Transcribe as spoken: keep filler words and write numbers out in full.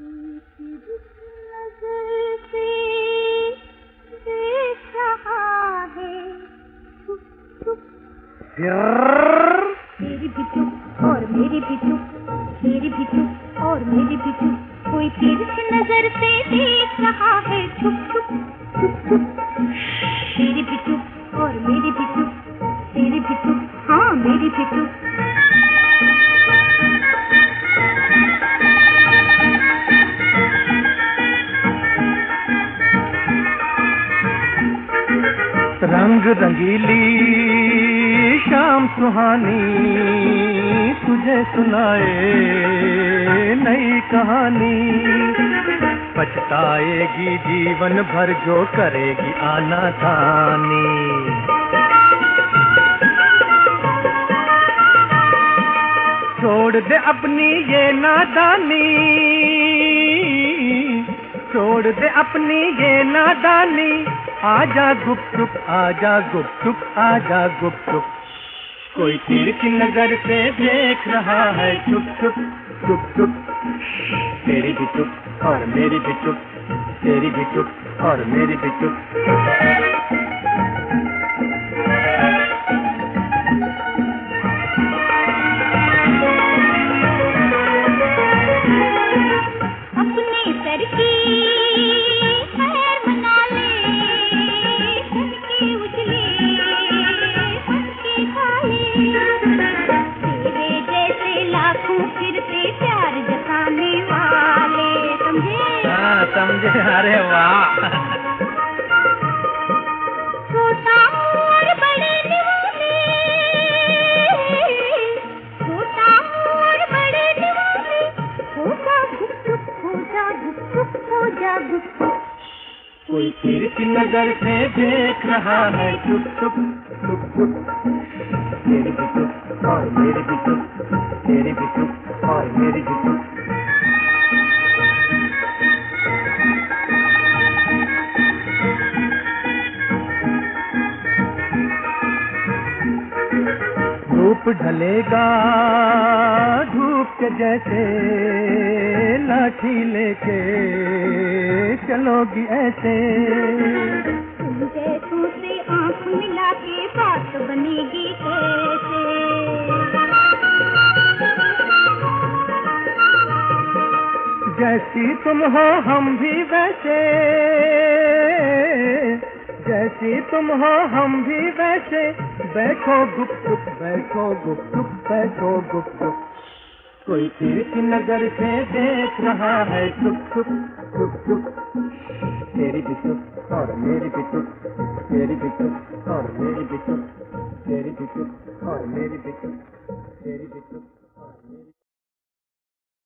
नजर से देख रहा है, चुप चुप तेरी भी चुप और मेरी भी चुप, तेरी भी चुप और मेरी भी चुप, कोई तिरछी नजर से देख रहा है, चुप चुप चुप चुप तेरी भी चुप और मेरी भी चुप, तेरी भी चुप हाँ मेरी भी चुप। रंग रंगीली शाम सुहानी, तुझे सुनाए नई कहानी, पछताएगी जीवन भर जो करेगी आनाकानी। छोड़ दे अपनी ये नादानी, छोड़ दे अपनी ये नादानी, आजा गुपचुप आजा गुपचुप आजा गुपचुप, कोई तिरछी नजर से देख रहा है, चुप चुप चुप चुप तेरी भी चुप और मेरी भी चुप, तेरी भी चुप और मेरी भी चुप। समझे? अरे वाह। छोटा और बड़े दीवाने, छोटा और बड़े दीवाने, हो जा गुपचुप हो जा गुपचुप हो जा गुपचुप, कोई तिरछी नजर से देख रहा है, चुप चुप चुप चुप तेरी भी चुप और मेरी भी चुप, तेरी भी चुप और मेरी भी चुप। धूप ढलेगा धूप के जैसे, लाठी लेके चलोगी ऐसे, तुम जैसों से आँख मिला के बात बनेगी कैसे। जैसी तुम हो हम भी वैसे, जैसी तुम हो हम भी वैसे, बैठो गुपचुप बैठो गुपचुप बैठो गुपचुप, कोई तिरछी नजर से देख रहा है, चुप चुप चुप चुप तेरी भी चुप और मेरी भी चुप, तेरी भी चुप और मेरी भी चुप, तेरी भी चुप और मेरी भी चुप, तेरी भी चुप।